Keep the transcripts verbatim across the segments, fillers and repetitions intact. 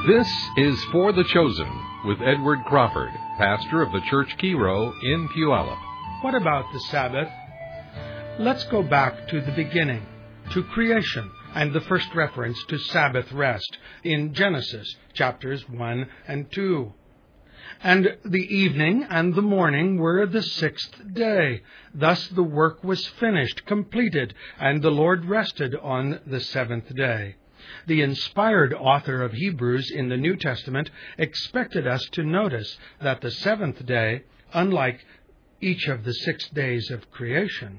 This is For the Chosen with Edward Crawford, pastor of the Church Kiro in Puyallup. What about the Sabbath? Let's go back to the beginning, to creation, and the first reference to Sabbath rest in Genesis chapters one and two. And the evening and the morning were the sixth day. Thus the work was finished, completed, and the Lord rested on the seventh day. The inspired author of Hebrews in the New Testament expected us to notice that the seventh day, unlike each of the six days of creation,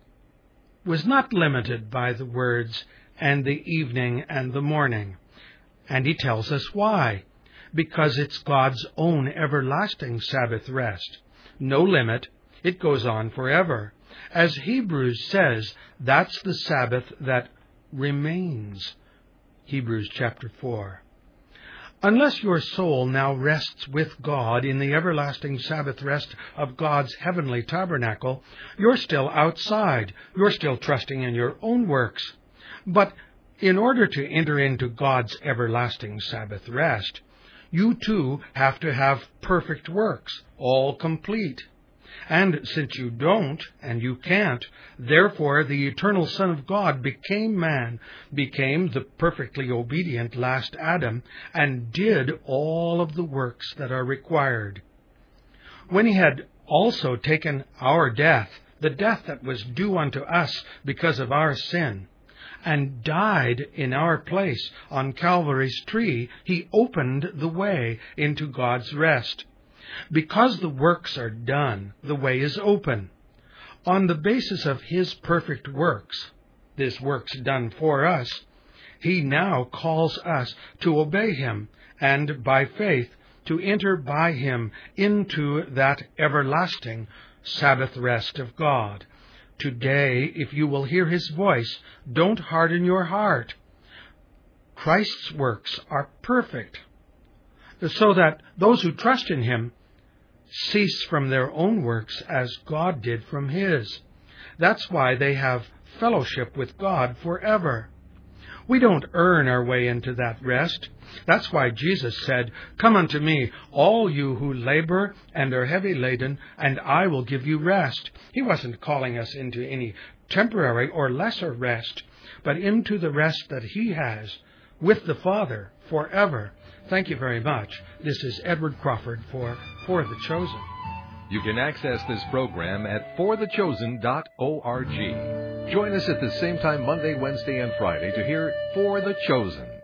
was not limited by the words, and the evening and the morning. And he tells us why. Because it's God's own everlasting Sabbath rest. No limit. It goes on forever. As Hebrews says, that's the Sabbath that remains. Hebrews chapter four. Unless your soul now rests with God in the everlasting Sabbath rest of God's heavenly tabernacle, you're still outside. You're still trusting in your own works. But in order to enter into God's everlasting Sabbath rest, you too have to have perfect works, all complete. And since you don't, and you can't, therefore the eternal Son of God became man, became the perfectly obedient last Adam, and did all of the works that are required. When he had also taken our death, the death that was due unto us because of our sin, and died in our place on Calvary's tree, he opened the way into God's rest. Because the works are done, the way is open. On the basis of his perfect works, this works done for us, he now calls us to obey him, and by faith to enter by him into that everlasting Sabbath rest of God. Today, if you will hear his voice, don't harden your heart. Christ's works are perfect, so that those who trust in him cease from their own works as God did from his. That's why they have fellowship with God forever. We don't earn our way into that rest. That's why Jesus said, "Come unto me, all you who labor and are heavy laden, and I will give you rest." He wasn't calling us into any temporary or lesser rest, but into the rest that he has with the Father forever. Thank you very much. This is Edward Crawford for For the Chosen. You can access this program at for the chosen dot org. Join us at the same time Monday, Wednesday, and Friday to hear For the Chosen.